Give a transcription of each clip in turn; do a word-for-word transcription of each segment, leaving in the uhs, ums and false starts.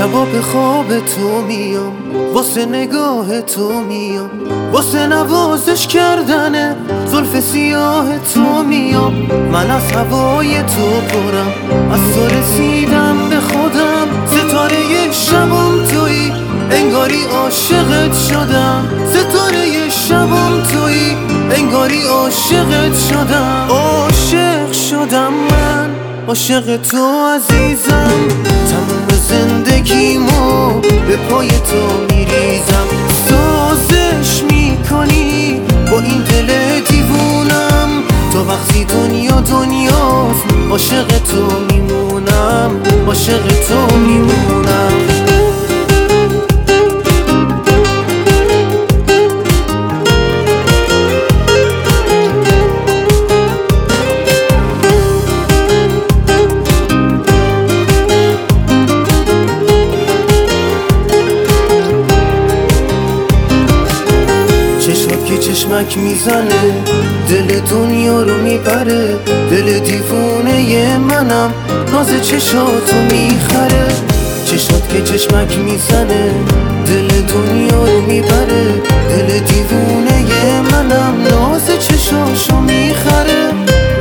شبا به خواب تو میام، واسه نگاه تو میام، واسه نوازش کردن زلف سیاه تو میام. من از هوای تو پرم، از تو رسیدم به خودم. ستاره شبم تویی، انگاری عاشقت شدم. ستاره شبم تویی، انگاری عاشقت شدم. عاشق شدم من، عاشق تو عزیزم. تموم زندگیمو به پای تو میریزم. سازش میکنی با این دل دیوونم. تا وقتی دنیا دنیاست عاشق تو میمونم، عاشق تو میمونم. که چشمک میزنه دل دنیا رو میبره. دل دیوونه منم ناز چشاتو میخره. چشات که چشمک میزنه دل دنیا رو میبره. دل دیوونه منم ناز چشاشو میخره.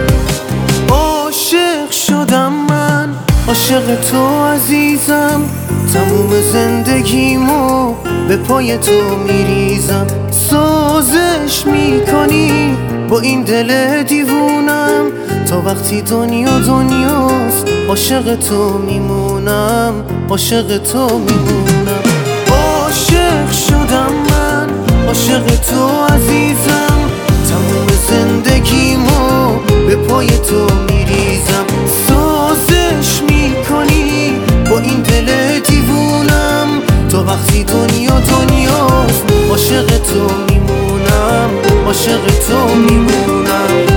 عاشق شدم من، عاشق تو عزیزم. تموم زندگیمو به پای تو میریزم. سازش میکنی با این دل دیوونم. تا وقتی دنیا دنیاست عاشق تو میمونم، عاشق تو میمونم. عاشق شدم من، عاشق تو عزیزم. تموم زندگیمو به پای تو میریزم. سازش میکنی با این دل دیوونم. تا وقتی دنیا دنیاست عاشق تو میمونم، عاشق تو میمونم.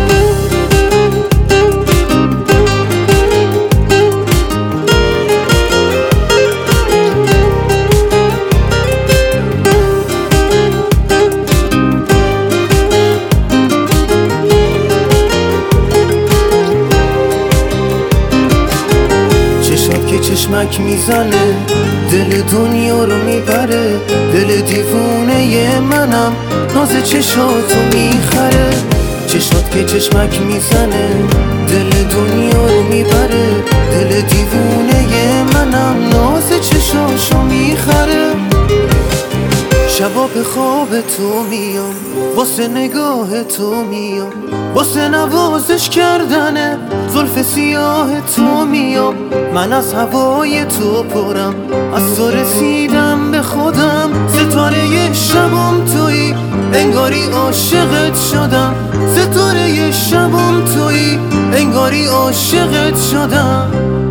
چشات که چشمک میزنه دل دنیا رو میبره. دل دیوونه منم ناز چشاتو میخره. چشات که چشمک میزنه دل دنیا رو میبره. دل دیوونه منم ناز چشاشو میخره. شبا به خواب تو میام، واسه نگاه تو میام، واسه نوازش کردن زلف سیاه تو میام. من از هوای تو پرم، از تو رسیدم به خودم. ستاره شبم تویی، انگاری عاشقت شدم. ستاره شبم تویی، انگاری عاشقت شدم.